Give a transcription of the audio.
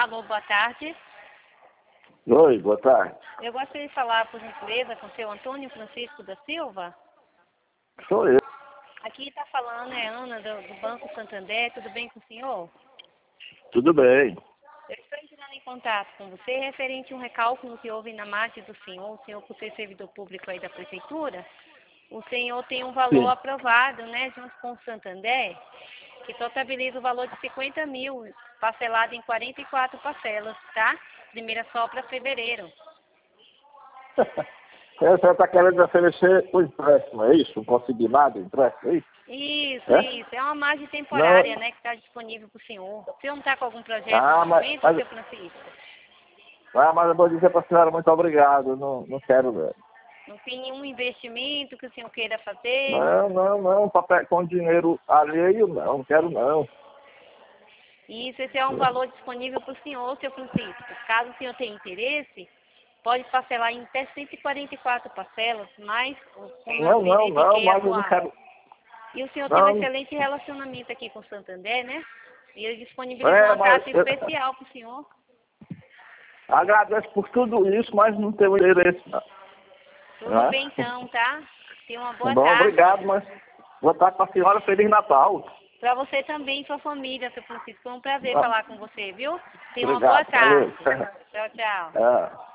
Alô, boa tarde. Oi, boa tarde. Eu gostaria de falar, por gentileza, com o seu Antônio Francisco da Silva. Sou eu. Aqui está falando, é Ana, do Banco Santander. Tudo bem com o senhor? Tudo bem. Eu estou entrando em contato com você referente a um recálculo que houve na margem do senhor. O senhor, por ser servidor público aí da Prefeitura, o senhor tem um valor Sim. aprovado, né, junto com o Santander, que totaliza o valor de 50 mil, parcelado em 44 parcelas, tá? Primeira só para fevereiro. Você está querendo oferecer o empréstimo, é isso? Um consignado empréstimo, é isso? Isso. É uma margem temporária, né, que está disponível para o senhor. O senhor não está com algum projeto no momento, seu Francisco? Mas eu vou dizer para a senhora muito obrigado, não quero não. Não tem nenhum investimento que o senhor queira fazer? Não, papel com dinheiro alheio não quero não. Isso, esse é um valor disponível para o senhor, seu Francisco. Caso o senhor tenha interesse, pode parcelar em até 144 parcelas, mas Não, mas eu não quero. E o senhor tem um excelente relacionamento aqui com o Santander, né? E ele disponibilizou uma taxa especial para o senhor. Agradeço por tudo isso, mas não tenho interesse não. Tudo bem então, tá? Tenha uma boa Bom, tarde. obrigado, mas boa tarde para a senhora, Feliz Natal. Para você também e sua família, seu Francisco. Foi um prazer falar com você, viu? Tenha uma Obrigado, boa tarde. valeu. Tchau, tchau. É.